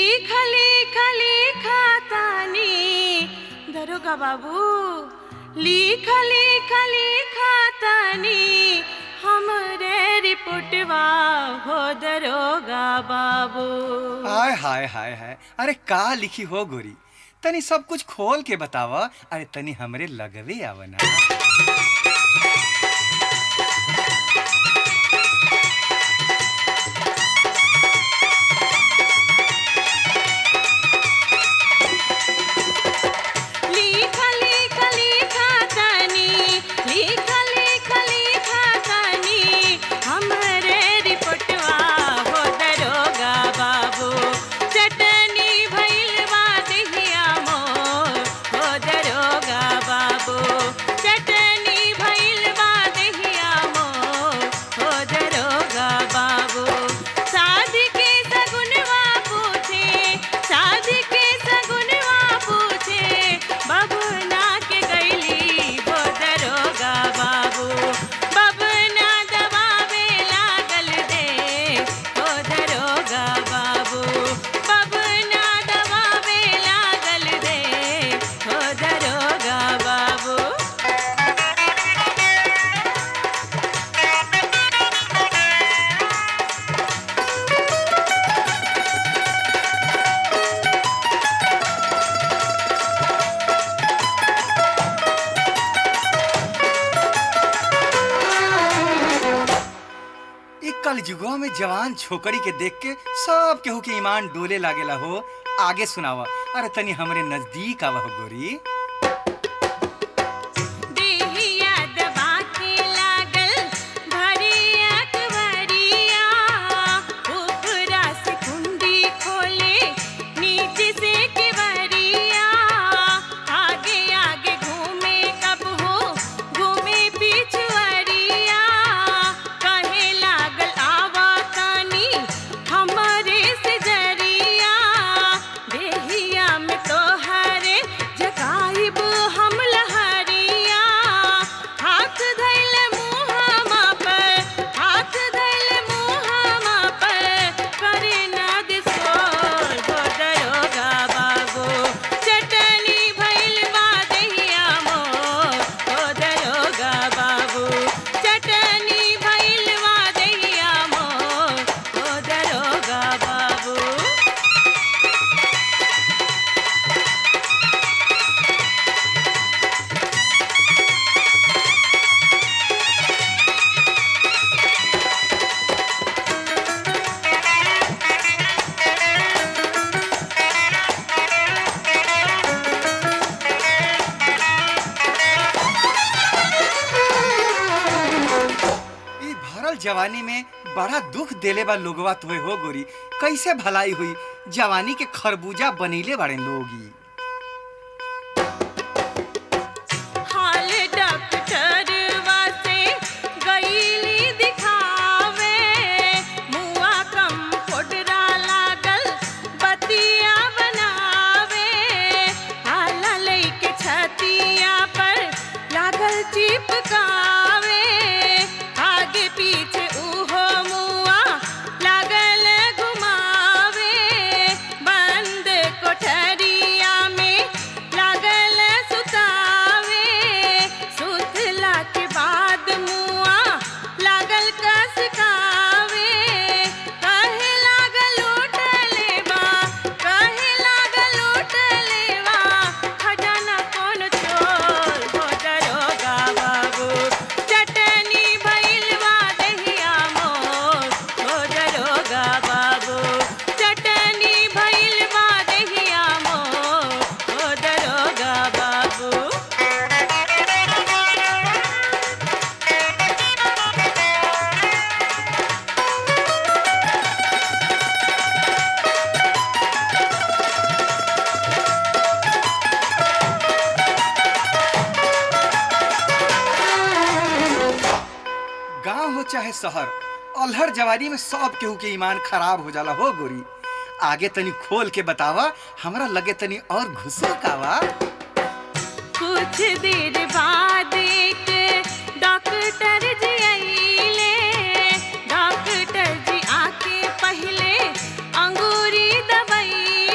लिखा तानी दरोगा बाबू, लिखा तानी हमरे रिपोर्टवा हो दरोगा बाबू। हाय हाय हाय हाय, अरे का लिखी हो गोरी, तनी सब कुछ खोल के बतावा। अरे तनी हमरे लगवे आवना। कलयुगवा में जवान छोकरी के देख के सब केहू के ईमान डोले लागेला हो। आगे सुनावा। अरे तनी हमरे नजदीक आवा हो गोरी। जवानी में बड़ा दुख देले बा लोगवा तोहे हो गोरी। कैसे भलाई हुई, जवानी के खरबूजा बनीले बाड़े लोगी। चाहे शहर, अलहर जवानी में सब केहू के ईमान खराब हो जाला हो गोरी। आगे तनी खोल के बतावा, हमरा लगे तनी और घुसो कावा। कुछ देर बाद एक डॉक्टर जी आइले, डॉक्टर जी आके पहले अंगूरी दवाई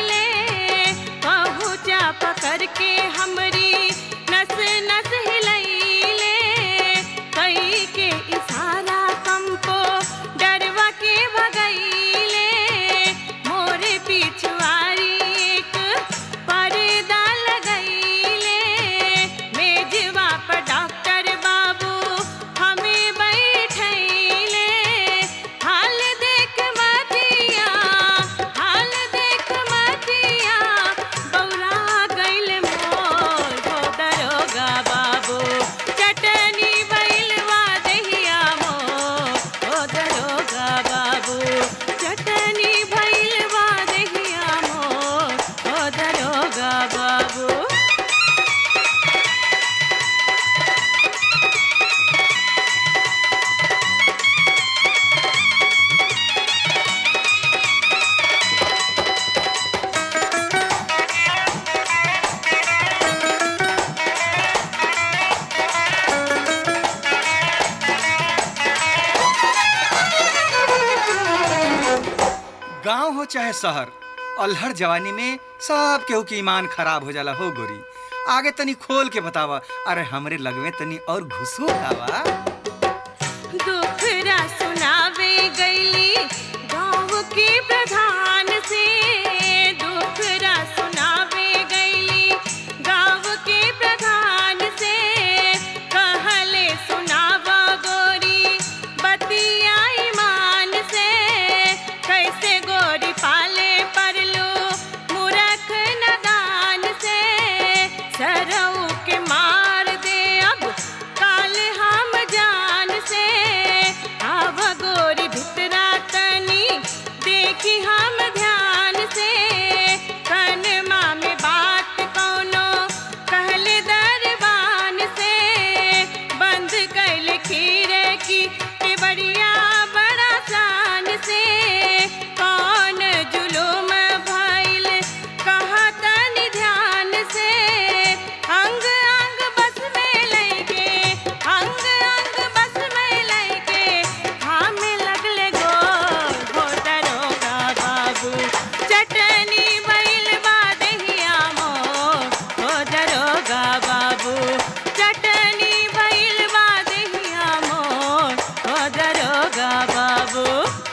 हो चाहे शहर, अल्हड़ जवानी में सब केहू के ईमान खराब हो जाला हो गोरी। आगे तनी खोल के बतावा, अरे हमरे लगवे तनी और घुसू खावा। दुखरा सुनावे गईली गाँव के प्रधान से, दुखरा सुनावे गईली गाँव के प्रधान से, कहले सुनावा गोरी बतिया ईमान से, कैसे गोरी पाले परलू मूरख नदान से, सरऊ के मार दे अब काल हम जान से, आव गोरी भितरा तनी देखी हम ध्यान से, कनमा में बात कौनो कहले दरबान से, बंद कैल खीरे की बढ़िया बड़ा शान से, कौन जुलूम भइल कहा तनी ध्यान से, अंग अंग बस में लैके, अंग अंग बस में लैके, हमें लगले गो हो दरोगा बाबू, चटनी भइल बा देहिया मोर, हो दरोगा बाबू, चटनी भइल बा देहिया मोर, हो दरोगा बाबू।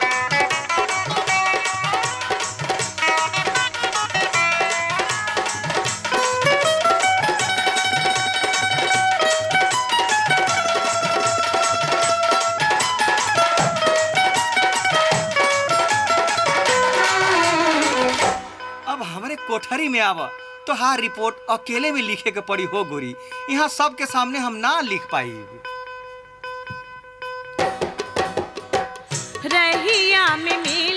अब हमरे कोठरी में आवा तो हार रिपोर्ट अकेले में लिखे के पड़ी हो गोरी। यहाँ सबके सामने हम ना लिख पाई। रहिया में